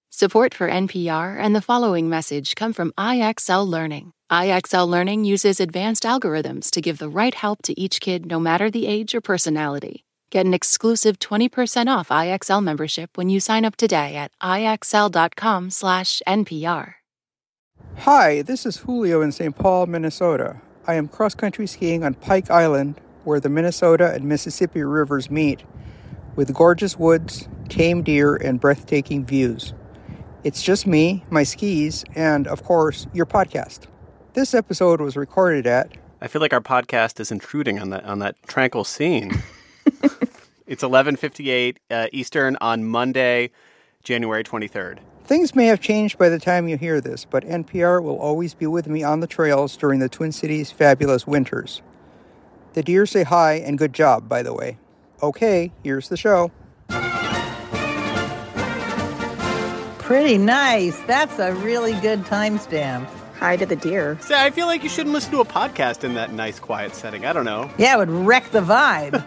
Support for NPR and the following message come from IXL Learning. IXL Learning uses advanced algorithms to give the right help to each kid no matter the age or personality. Get an exclusive 20% off IXL membership when you sign up today at IXL.com/NPR. Hi, this is Julio in St. Paul, Minnesota. I am cross-country skiing on Pike Island, where the Minnesota and Mississippi rivers meet, with gorgeous woods, tame deer, and breathtaking views. It's just me, my skis, and, of course, your podcast. This episode was recorded at... I feel like our podcast is intruding on that tranquil scene. It's 11:58 Eastern on Monday, January 23rd. Things may have changed by the time you hear this, but NPR will always be with me on the trails during the Twin Cities' fabulous winters. The deer say hi and good job, by the way. Okay, here's the show. Pretty nice. That's a really good timestamp. Hi to the deer. See, I feel like you shouldn't listen to a podcast in that nice, quiet setting. I don't know. Yeah, it would wreck the vibe.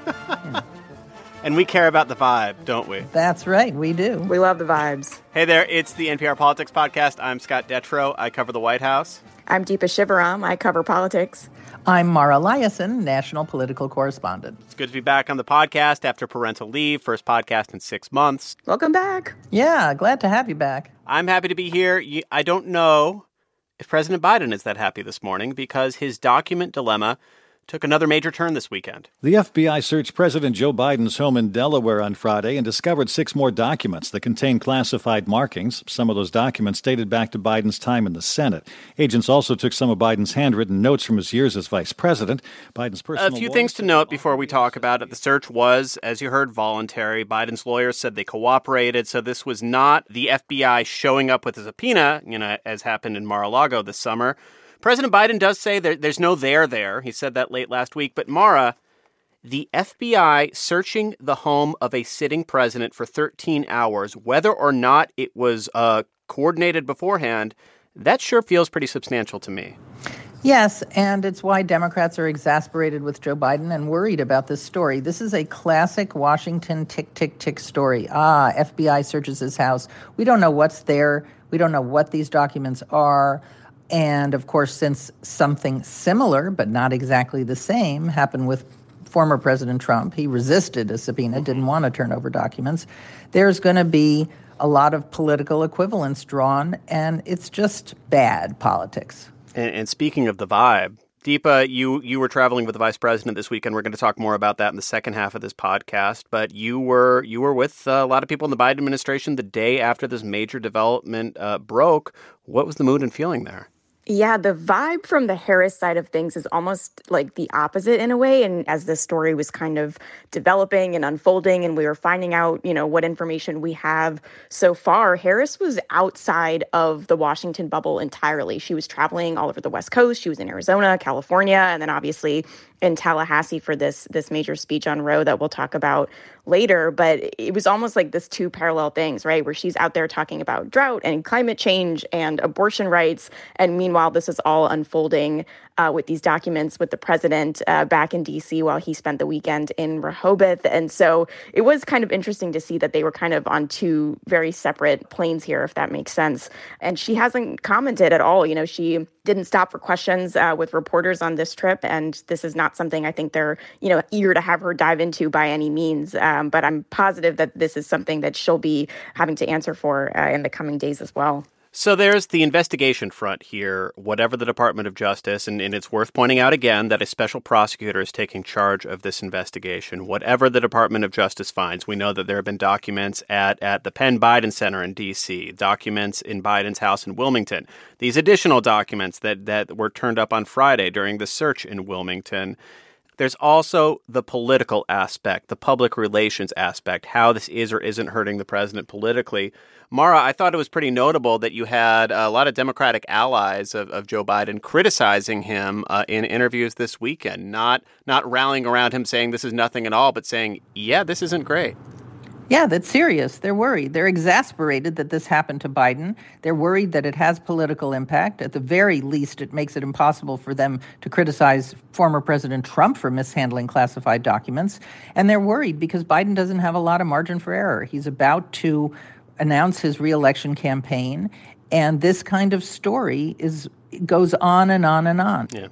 And we care about the vibe, don't we? That's right, we do. We love the vibes. Hey there, it's the NPR Politics Podcast. I'm Scott Detrow. I cover the White House. I'm Deepa Shivaram. I cover politics. I'm Mara Liasson, national political correspondent. It's good to be back on the podcast after parental leave. First podcast in 6 months. Welcome back. Yeah, glad to have you back. I'm happy to be here. I don't know if President Biden is that happy this morning because his document dilemma took another major turn this weekend. The FBI searched President Joe Biden's home in Delaware on Friday and discovered 6 more documents that contain classified markings. Some of those documents dated back to Biden's time in the Senate. Agents also took some of Biden's handwritten notes from his years as vice president. Biden's personal A few things to note before we talk about it. The search was, as you heard, voluntary. Biden's lawyers said they cooperated, so this was not the FBI showing up with a subpoena, as happened in Mar-a-Lago this summer. President Biden does say there's no there. He said that late last week. But Mara, the FBI searching the home of a sitting president for 13 hours, whether or not it was coordinated beforehand, that sure feels pretty substantial to me. Yes, and it's why Democrats are exasperated with Joe Biden and worried about this story. This is a classic Washington tick, tick, tick story. FBI searches his house. We don't know what's there. We don't know what these documents are. And, of course, since something similar, but not exactly the same, happened with former President Trump, he resisted a subpoena, didn't want to turn over documents, there's going to be a lot of political equivalence drawn, and it's just bad politics. And speaking of the vibe, Deepa, you were traveling with the vice president this weekend. We're going to talk more about that in the second half of this podcast. But you were with a lot of people in the Biden administration the day after this major development broke. What was the mood and feeling there? Yeah, the vibe from the Harris side of things is almost like the opposite in a way. And as this story was kind of developing and unfolding and we were finding out, what information we have so far, Harris was outside of the Washington bubble entirely. She was traveling all over the West Coast. She was in Arizona, California, and then obviously in Tallahassee for this major speech on Roe that we'll talk about later. But it was almost like this two parallel things, right? Where she's out there talking about drought and climate change and abortion rights. And meanwhile, this is all unfolding with these documents with the president back in D.C. while he spent the weekend in Rehoboth. And so it was kind of interesting to see that they were kind of on two very separate planes here, if that makes sense. And she hasn't commented at all. She didn't stop for questions with reporters on this trip. And this is not something I think they're, eager to have her dive into by any means. But I'm positive that this is something that she'll be having to answer for in the coming days as well. So there's the investigation front here, whatever the Department of Justice, and it's worth pointing out again that a special prosecutor is taking charge of this investigation. Whatever the Department of Justice finds, we know that there have been documents at the Penn Biden Center in D.C., documents in Biden's house in Wilmington, these additional documents that were turned up on Friday during the search in Wilmington. There's also the political aspect, the public relations aspect, how this is or isn't hurting the president politically. Mara, I thought it was pretty notable that you had a lot of Democratic allies of Joe Biden criticizing him in interviews this weekend, not rallying around him saying this is nothing at all, but saying, yeah, this isn't great. Yeah, that's serious. They're worried. They're exasperated that this happened to Biden. They're worried that it has political impact. At the very least, it makes it impossible for them to criticize former President Trump for mishandling classified documents. And they're worried because Biden doesn't have a lot of margin for error. He's about to announce his reelection campaign. And this kind of story goes on and on and on. Yeah.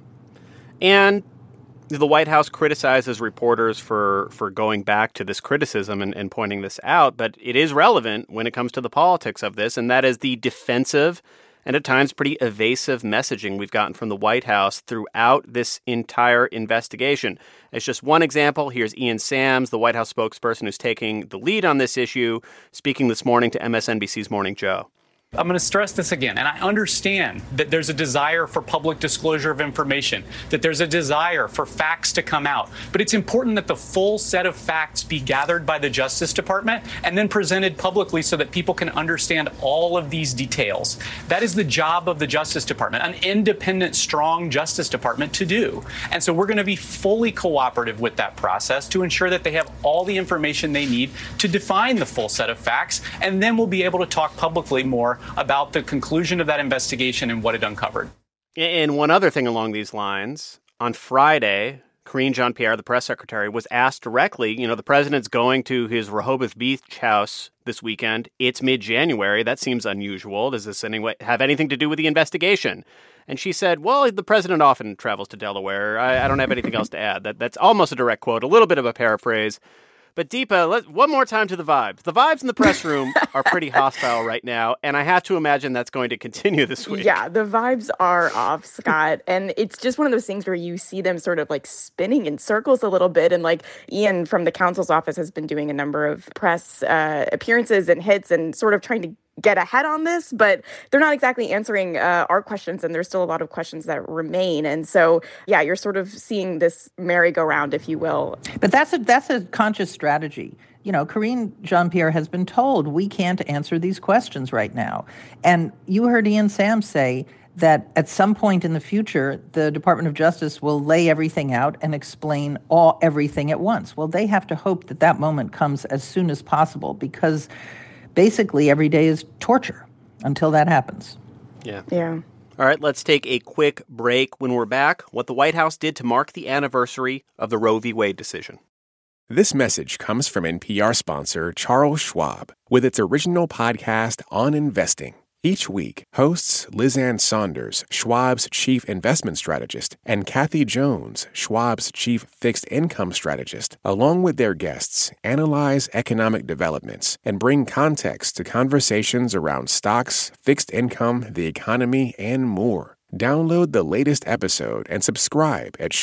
And the White House criticizes reporters for going back to this criticism and pointing this out, but it is relevant when it comes to the politics of this, and that is the defensive and at times pretty evasive messaging we've gotten from the White House throughout this entire investigation. As just one example, here's Ian Sams, the White House spokesperson who's taking the lead on this issue, speaking this morning to MSNBC's Morning Joe. I'm going to stress this again, and I understand that there's a desire for public disclosure of information, that there's a desire for facts to come out, but it's important that the full set of facts be gathered by the Justice Department and then presented publicly so that people can understand all of these details. That is the job of the Justice Department, an independent, strong Justice Department to do. And so we're going to be fully cooperative with that process to ensure that they have all the information they need to define the full set of facts, and then we'll be able to talk publicly more about the conclusion of that investigation and what it uncovered. And one other thing along these lines, on Friday, Karine Jean-Pierre, the press secretary, was asked directly, the president's going to his Rehoboth Beach house this weekend. It's mid-January. That seems unusual. Does this have anything to do with the investigation? And she said, well, the president often travels to Delaware. I don't have anything else to add. That's almost a direct quote, a little bit of a paraphrase. But Deepa, one more time to the vibes. The vibes in the press room are pretty hostile right now, and I have to imagine that's going to continue this week. Yeah, the vibes are off, Scott. And it's just one of those things where you see them sort of like spinning in circles a little bit. And like Ian from the counsel's office has been doing a number of press appearances and hits and sort of trying to get ahead on this, but they're not exactly answering our questions, and there's still a lot of questions that remain. And so, yeah, you're sort of seeing this merry-go-round, if you will. But that's a conscious strategy. Karine Jean-Pierre has been told we can't answer these questions right now. And you heard Ian Sams say that at some point in the future, the Department of Justice will lay everything out and explain everything at once. Well, they have to hope that moment comes as soon as possible, because basically every day is torture until that happens. Yeah. All right, let's take a quick break. When we're back, what the White House did to mark the anniversary of the Roe v. Wade decision. This message comes from NPR sponsor Charles Schwab with its original podcast on investing. Each week, hosts Liz Ann Saunders, Schwab's chief investment strategist, and Kathy Jones, Schwab's chief fixed income strategist, along with their guests, analyze economic developments and bring context to conversations around stocks, fixed income, the economy, and more. Download the latest episode and subscribe at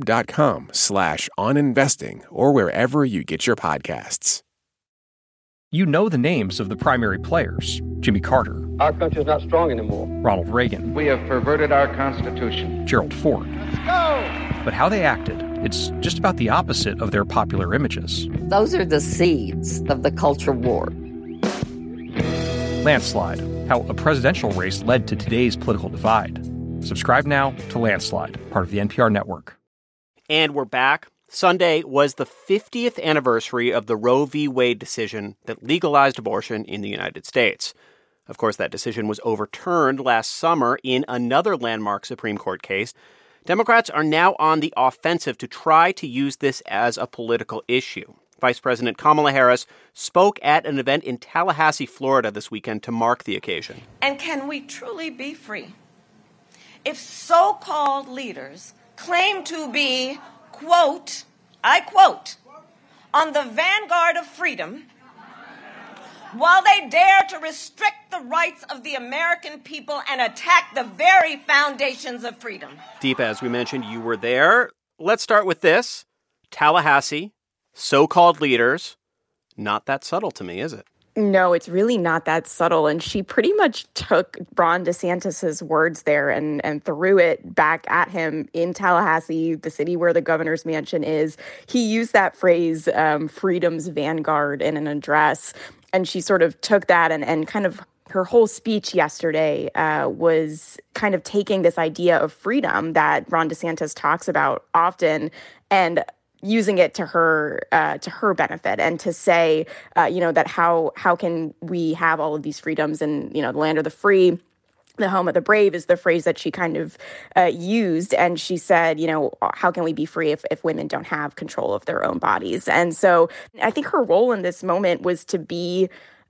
schwab.com/oninvesting or wherever you get your podcasts. You know the names of the primary players. Jimmy Carter. Our country's not strong anymore. Ronald Reagan. We have perverted our Constitution. Gerald Ford. Let's go! But how they acted, it's just about the opposite of their popular images. Those are the seeds of the culture war. Landslide, how a presidential race led to today's political divide. Subscribe now to Landslide, part of the NPR network. And we're back. Sunday was the 50th anniversary of the Roe v. Wade decision that legalized abortion in the United States. Of course, that decision was overturned last summer in another landmark Supreme Court case. Democrats are now on the offensive to try to use this as a political issue. Vice President Kamala Harris spoke at an event in Tallahassee, Florida this weekend to mark the occasion. And can we truly be free if so-called leaders claim to be, quote, I quote, on the vanguard of freedom, while they dare to restrict the rights of the American people and attack the very foundations of freedom? Deepa, as we mentioned, you were there. Let's start with this. Tallahassee, so-called leaders. Not that subtle to me, is it? No, it's really not that subtle. And she pretty much took Ron DeSantis's words there and threw it back at him in Tallahassee, the city where the governor's mansion is. He used that phrase, freedom's vanguard, in an address. And she sort of took that and kind of her whole speech yesterday was kind of taking this idea of freedom that Ron DeSantis talks about often and using it to her benefit, and to say, that how can we have all of these freedoms, and, the land of the free, the home of the brave is the phrase that she kind of used. And she said, how can we be free if women don't have control of their own bodies? And so I think her role in this moment was to be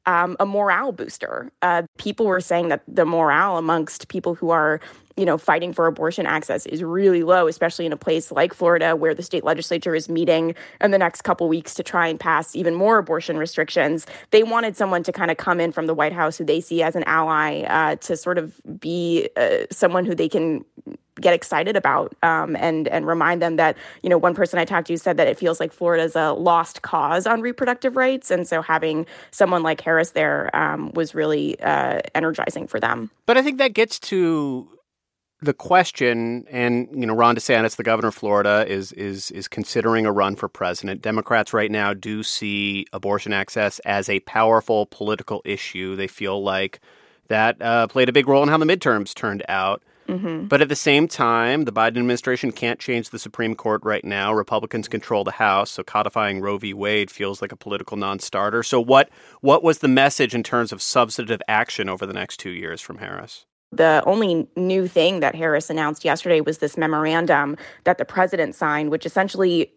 a morale booster. People were saying that the morale amongst people who are fighting for abortion access is really low, especially in a place like Florida, where the state legislature is meeting in the next couple weeks to try and pass even more abortion restrictions. They wanted someone to kind of come in from the White House who they see as an ally to sort of be someone who they can get excited about and remind them that, one person I talked to said that it feels like Florida is a lost cause on reproductive rights. And so having someone like Harris there was really energizing for them. But I think that gets to the question, and Ron DeSantis, the governor of Florida, is considering a run for president. Democrats right now do see abortion access as a powerful political issue. They feel like that played a big role in how the midterms turned out. Mm-hmm. But at the same time, the Biden administration can't change the Supreme Court right now. Republicans control the House, so codifying Roe v. Wade feels like a political non-starter. So what was the message in terms of substantive action over the next 2 years from Harris? The only new thing that Harris announced yesterday was this memorandum that the president signed, which essentially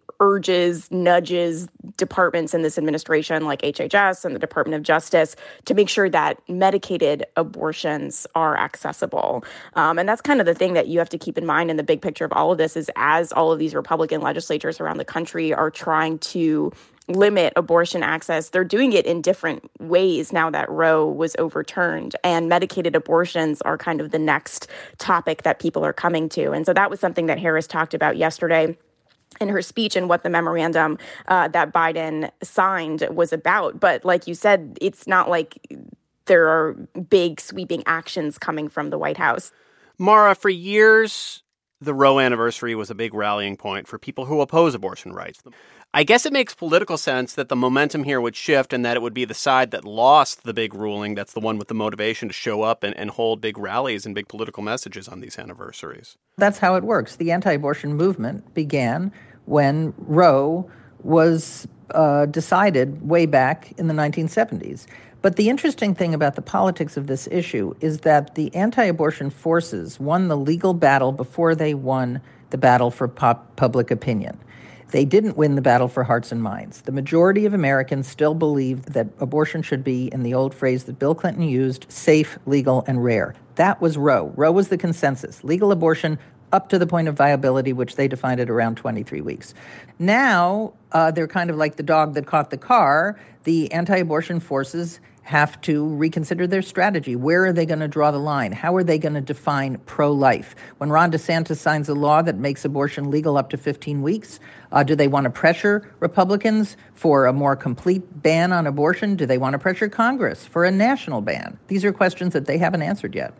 nudges departments in this administration like HHS and the Department of Justice to make sure that medicated abortions are accessible. And that's kind of the thing that you have to keep in mind in the big picture of all of this is as all of these Republican legislatures around the country are trying to limit abortion access, they're doing it in different ways now that Roe was overturned. And medicated abortions are kind of the next topic that people are coming to. And so that was something that Harris talked about yesterday in her speech and what the memorandum that Biden signed was about. But like you said, it's not like there are big sweeping actions coming from the White House. Mara, for years, the Roe anniversary was a big rallying point for people who oppose abortion rights. I guess it makes political sense that the momentum here would shift and that it would be the side that lost the big ruling that's the one with the motivation to show up and hold big rallies and big political messages on these anniversaries. That's how it works. The anti-abortion movement began when Roe was decided way back in the 1970s. But the interesting thing about the politics of this issue is that the anti-abortion forces won the legal battle before they won the battle for public opinion. They didn't win the battle for hearts and minds. The majority of Americans still believe that abortion should be, in the old phrase that Bill Clinton used, safe, legal, and rare. That was Roe. Roe was the consensus. Legal abortion up to the point of viability, which they defined at around 23 weeks. Now, they're kind of like the dog that caught the car. The anti-abortion forces have to reconsider their strategy. Where are they going to draw the line? How are they going to define pro-life? When Ron DeSantis signs a law that makes abortion legal up to 15 weeks, do they want to pressure Republicans for a more complete ban on abortion? Do they want to pressure Congress for a national ban? These are questions that they haven't answered yet.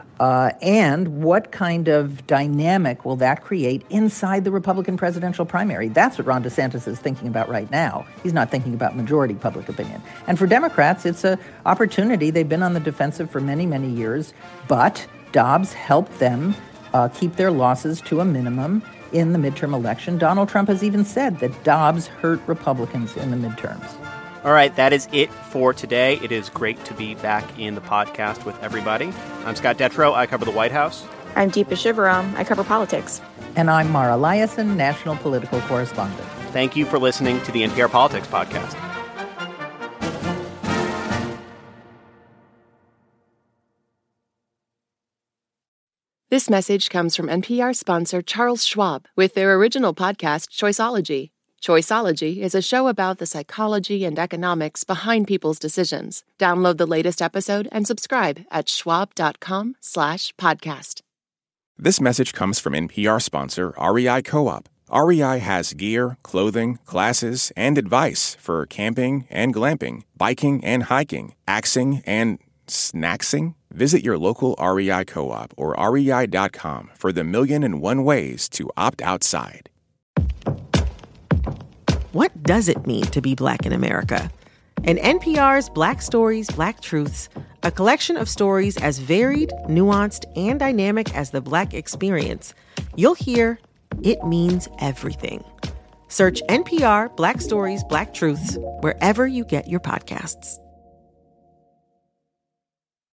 And what kind of dynamic will that create inside the Republican presidential primary? That's what Ron DeSantis is thinking about right now. He's not thinking about majority public opinion. And for Democrats, it's an opportunity. They've been on the defensive for many, many years, but Dobbs helped them keep their losses to a minimum in the midterm election. Donald Trump has even said that Dobbs hurt Republicans in the midterms. All right, that is it for today. It is great to be back in the podcast with everybody. I'm Scott Detrow. I cover the White House. I'm Deepa Shivaram. I cover politics. And I'm Mara Liasson, national political correspondent. Thank you for listening to the NPR Politics Podcast. This message comes from NPR sponsor Charles Schwab with their original podcast, Choiceology. Choiceology is a show about the psychology and economics behind people's decisions. Download the latest episode and subscribe at schwab.com/podcast. This message comes from NPR sponsor REI Co-op. REI has gear, clothing, classes, and advice for camping and glamping, biking and hiking, axing and snacksing. Visit your local REI Co-op or rei.com for the 1,000,001 ways to opt outside. What does it mean to be Black in America? In NPR's Black Stories, Black Truths, a collection of stories as varied, nuanced, and dynamic as the Black experience, you'll hear it means everything. Search NPR Black Stories, Black Truths wherever you get your podcasts.